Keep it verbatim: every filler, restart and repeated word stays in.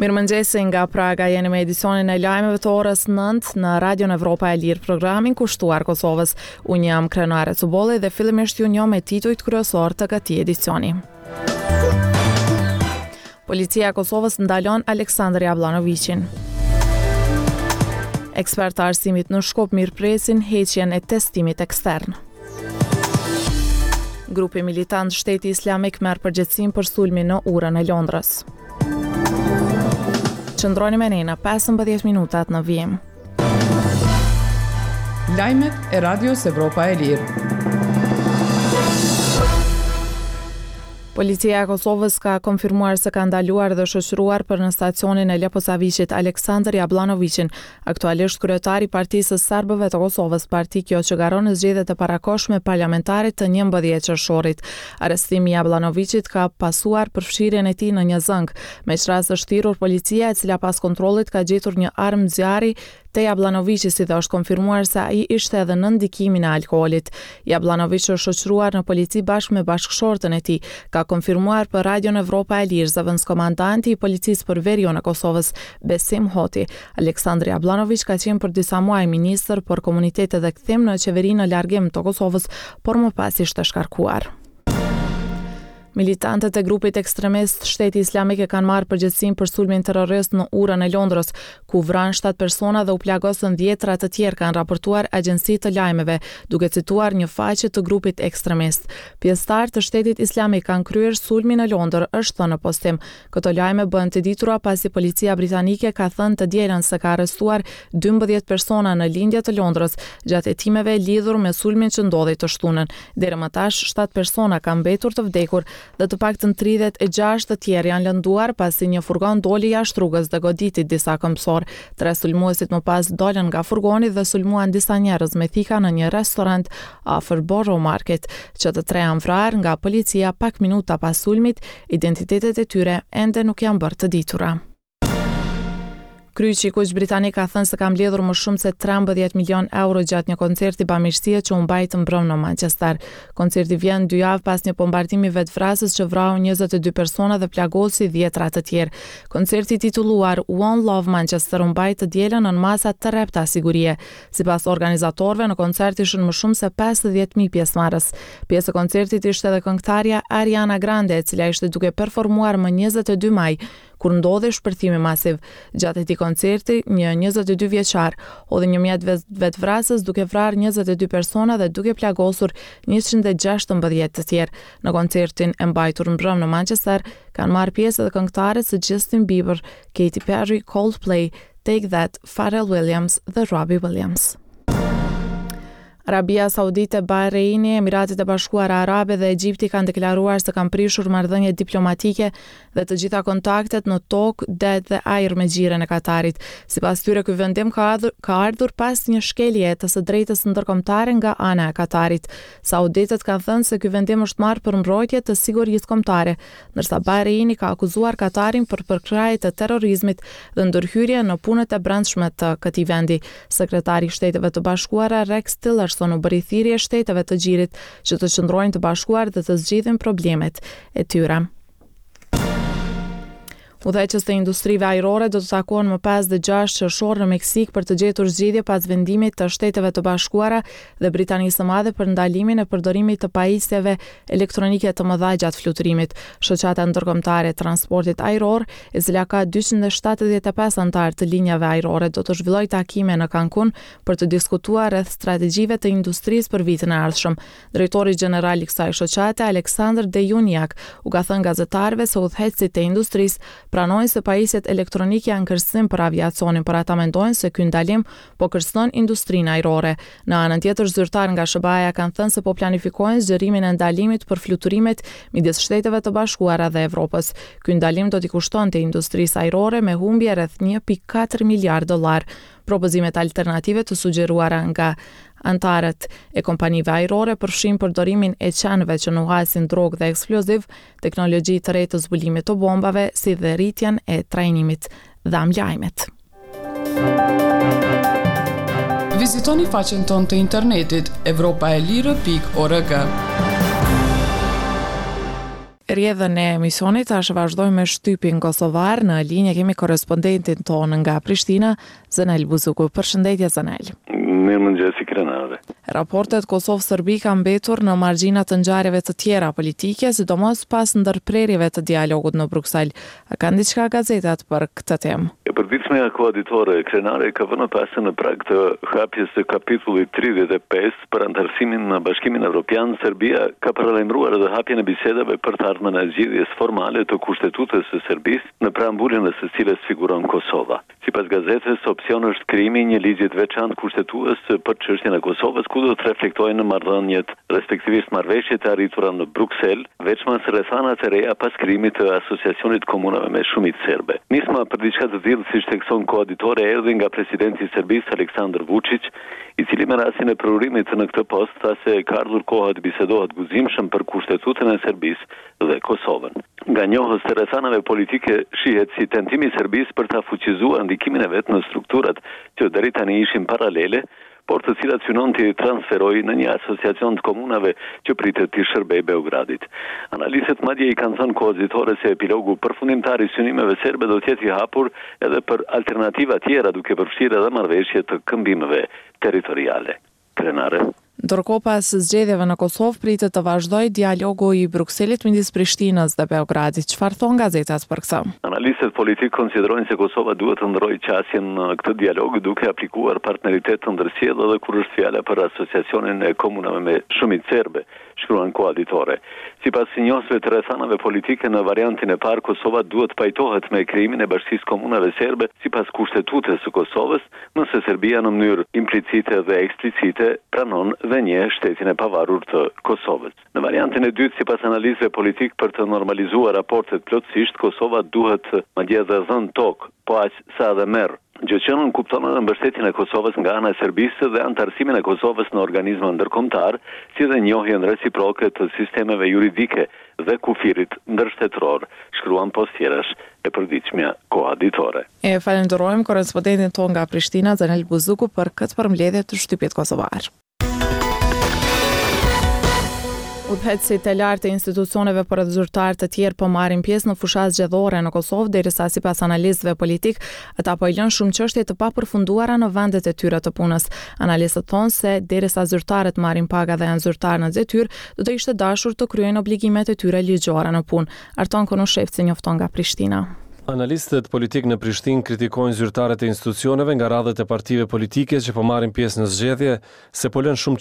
Mirëmëngjesi nga Praga, jeni me edicionin e lajmeve të orës nëntë në Radion Evropa e Lirë, programin kushtuar Kosovës. Unë jam Krenare Cubolli dhe fillimisht ju njoh me titujt kryesor të këtij edicioni. Policia e Kosovës ndalon Aleksandr Jabllanovićin. Ekspertë të arsimit në Shkup mirëpresin heqjen e testimit ekstern. Grupi militant Shteti Islamik merr përgjegjësinë për sulmin në urën e Londrës. Qëndroni me ne në pesëmbëdhjetë minutat në vijim. Lajmet e Radios Evropa e Lirë. Policia e Kosovës ka konfirmuar se ka ndaluar dhe shoqëruar për në stacionin e Leposavićit Aleksandr Jabllanovićin, aktualisht kryetari i Partisë së Serbëve të Kosovës, parti kjo që garon në zgjedhjet e parakohshme parlamentare të njëmbëdhjetë qershorit. Arrestimi i Jabllanovićit ka pasuar përfshirjen e tij në një zënk, me që rast është thirrur policia e cila pas kontrollit ka gjetur një armë zjarri te Jabllanovići, si dhe është konfirmuar se ai ishte edhe në ndikimin e alkoolit. Jabllanović është shoqëruar në polici bashkë me bashkëshortën e tij, ka konfirmuar për Radion Evropa e Lirë zëvendëskomandanti i policisë për veriun e Kosovës, Besim Hoti. Aleksandr Jabllanović ka qenë për disa muaj ministër për komunitetet dhe kthim në qeverinë në largim të Kosovës, por më pas ishte shkarkuar. Militantët e grupit ekstremist Shteti Islamik e kanë marrë përgjegjësinë për sulmin terrorist në urën e Londrës, ku vran shtatë persona dhe u plagosën dhjetra të tjerë, kanë raportuar agjencitë të lajmeve, duke cituar një faqe të grupit ekstremist. Pjesëtarë të Shtetit Islamik kanë kryer sulmin në Londër, është thënë në postim. Këto lajme bëhen të ditura pasi policia britanike ka thënë të dielën se ka arrestuar dymbëdhjetë persona në lindje të Londrës gjatë hetimeve lidhur me sulmin që ndodhi të shtunën. Deri më tash shtatë persona kanë mbetur të vdekur dhe të paktën tridhjetë e gjashtë të tjerë janë lënduar pasi një furgon doli jashtë rrugës dhe goditi disa këmbësor. Tre sulmuesit më pas dolën nga furgoni dhe sulmuan disa njerëz me thika në një restorant afër Borough Market. Që të tre janë vrarë nga policia pak minuta pas sulmit, identitetet e tyre ende nuk janë bërë të ditura. Kryqi i Kuq britanik ka thënë se ka mbledhur më shumë se trembëdhjetë milion euro gjatë një koncerti bamirësie që u mbajtë mbrëm në Manchester. Koncerti vjen dy javë pas një bombardimi vetvrasës që vrau njëzet e dy persona dhe plagosi dhjetra të tjerë. Koncerti titulluar One Love Manchester u mbajtë të dielën në masa të rrepta sigurie. Sipas organizatorëve, në koncert ishin më shumë se pesëdhjetë mijë pjesëmarrës. Pjesë e koncertit ishte edhe këngëtarja Ariana Grande, e cila ishte duke performuar më njëzet e dy maj, kur ndodhi shpërthimi masiv. Gjatë këtij koncerti, një njëzet e dy vjeçar hodhi një mjet vetvrasës duke vrarë njëzet e dy persona dhe duke plagosur njëqind e gjashtëmbëdhjetë të tjerë. Në koncertin e mbajtur mbrëm në Manchester kanë marrë pjesë edhe këngëtarët si Justin Bieber, Katy Perry, Coldplay, Take That, Pharrell Williams dhe Robbie Williams. Arabia Saudite, Bahreini, Emiratet e Bashkuara Arabe dhe Egjipti kanë deklaruar se kanë prishur marrëdhënie diplomatike dhe të gjitha kontaktet në tokë, det dhe ajër me xhiren e Katarit. Sipas tyre, ky vendim ka ardhur, ka ardhur pas një shkelje të së drejtës ndërkombëtare nga ana e Katarit. Sauditët kanë thënë se ky vendim është marrë për mbrojtje të sigurisë kombëtare, ndërsa Bahreini ka akuzuar Katarin për përkrahje të terrorizmit dhe ndërhyrje në punët e brendshme të këtij vendi. Sekretari i Shteteve të Bashkuara Rex Tillerson u bëri thirrje shteteve të gjirit që të qëndrojnë të bashkuar dhe të zgjidhin problemet e tyre. Udhëheqës të industrive ajrore do të takohen më pas dhe gjashtë qershor në Meksik për të gjetur zgjidhje pas vendimit të Shteteve të Bashkuara dhe Britanisë së Madhe për ndalimin e përdorimit të pajisjeve elektronike të mëdha gjatë fluturimit. Shoqata ndërkombëtare e transportit ajror, e cila ka dyqind e shtatëdhjetë e pesë anëtar të linjave ajrore, do të zhvillojë takime në Cancun për të diskutuar rreth strategjive të industrisë për vitin e ardhshëm. Drejtori gjeneral i kësaj shoqate, Aleksandr Dejuniak, u ka thënë gazetarëve se udhëheqësit e industrisë pranojnë se pajisjet elektronike janë kërcënim për aviacionin, por ata mendojnë se ky ndalim po kërcënon industrinë ajrore. Në anën tjetër, zyrtar nga S B A-ja kanë thënë se po planifikojnë zgjerimin e ndalimit për fluturimet midis Shteteve të Bashkuara dhe Evropës. Ky ndalim do t'i kushtonte industrisë ajrore me humbje rreth një pikë katër miliard dollar. Propozimet alternative të sugjeruara nga antarët e kompanive ajrore përfshin përdorimin e qenëve që nuhasin drogë dhe eksploziv, teknologji të re të zbulimit të bombave, si dhe rritjen e trajnimit dhe amlajmet. Vizitoni faqen tonë të internetit evropaelire pikë org. Rjedhën e emisionit tash vazhdojmë me shtypin kosovar. Në linje kemi korrespondentin tonë nga Prishtina, Zanel Buzuku. Përshëndetje Zanel. Mirëmëngjes i krenarëve. Raportet Kosovë-Serbi kanë mbetur në margjina të ngjarjeve të tjera politike, sidomos pas ndërprerjeve të dialogut në Bruksel. A kanë diçka gazetat për këtë temë? E përditshme koaditore krenare ka vënë pasë në prag të hapjes së kapitullit tridhjetë e pesë për antarësimin në Bashkimin Evropian. Serbia ka paralajmëruar edhe hapjen e bisedave për të ardhmen e zgjedhjes formale të kushtetutës së Serbisë, në preambulin e së cilës figuron Kosova. Sipas gazetës, opsioni është krijimi i një ligji të veçantë kushtetues për çështjen e Kosovës, ku do të reflektojnë në marrëdhëniet, respektivisht marrëveshjet e arritura në Bruksel, veçmas rrethanat e reja pas krijimit të asociacionit komunave me shumicë serbe. Nisma për diçka të tillë, siç thekson koaditore, erdhi nga presidenti i Serbisë Aleksandar Vučić, i cili me rastin e përurimit në këtë post tha se ka ardhur koha të bisedohet guzimshëm për kushtetutën e Serbisë dhe Kosovën. Nga njohës të rrethanave politike shihet si tentimi i Serbisë për ta fuqizuar ndikimin e vet në strukturat që deri tani ishin paralele, por të cilat synon të transferojë në një asociacion të komunave që pritet të shërbej Beogradit. Analistët madje i kanë thënë koaditore se epilogu përfundimtar i synimeve serbe do të jetë i hapur edhe për alternativa tjera, duke përfshirë edhe marrëveshje të këmbimeve territoriale. Krenare. Ndërkohë pas zgjedhjeve në Kosovë pritet të vazhdojë dialogu i Brukselit midis Prishtinës dhe Beogradit. Çfarë thon gazetat për këtë? Analistët politik konsiderojnë se Kosova duhet të ndrojë qasjen në këtë dialog duke aplikuar partneritet të ndërsjellë edhe kur është fjala për asociacionin e komunave me shumicë serbe, shkruan koaditore. Sipas sinjosëve të rrethanave politike, në variantin e parë Kosova duhet pajtohet me krijimin e Bashkisë Komunave Serbe sipas kushtetutës së Kosovës, nëse Serbia në mënyrë implicite dhe eksplicite pranon dhe një shtetin e pavarur të Kosovës. Në variantin e dytë, sipas analizëve politik, për të normalizuar raportet plotësisht, Kosova duhet madje edhe dhënë tokë, po aq sa edhe merr. Gjëqënën kupton edhe mbështetjen e Kosovës nga ana e Serbisë dhe antarësimin e Kosovës në organizma ndërkombëtar, si dhe njohjen reciproke të sistemeve juridike dhe kufirit ndërshtetëror, shkruan postjerash e përditshmja koaditore. E falenderojmë korrespondentin tonë nga Prishtina, Zanel Buzuku, për këtë përmbledhje të shtypit kosovar. Udhëheqësit e lartë të institucioneve për zyrtar të tjerë po marrin pjesë në fushat zgjedhore në Kosovë, derisa sipas analistëve politik, ata po i lënë shumë çështje të papërfunduara në vendet e tyre të punës. Analistët thonë se derisa zyrtarët marrin paga dhe janë zyrtarë në detyrë, do të ishte dashur të kryejnë obligimet e tyre ligjore në punë. Arton Konushevci njofton nga Prishtina. Analistët politik në Prishtinë kritikojnë zyrtarët e institucioneve nga radhët e partive politike që po marrin pjesë në zgjedhje se po lënë shumë